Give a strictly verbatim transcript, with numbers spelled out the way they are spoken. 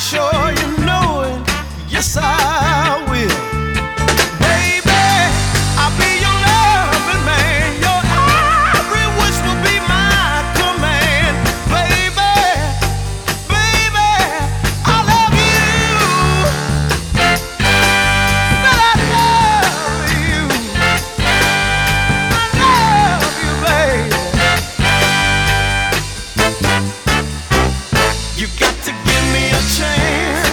sure you know it. Yes, I will. Baby, I'll be your loving man. Your every wish will be my command. Baby, baby, I love you. But I love you. I love you, baby. You got to give me a chance.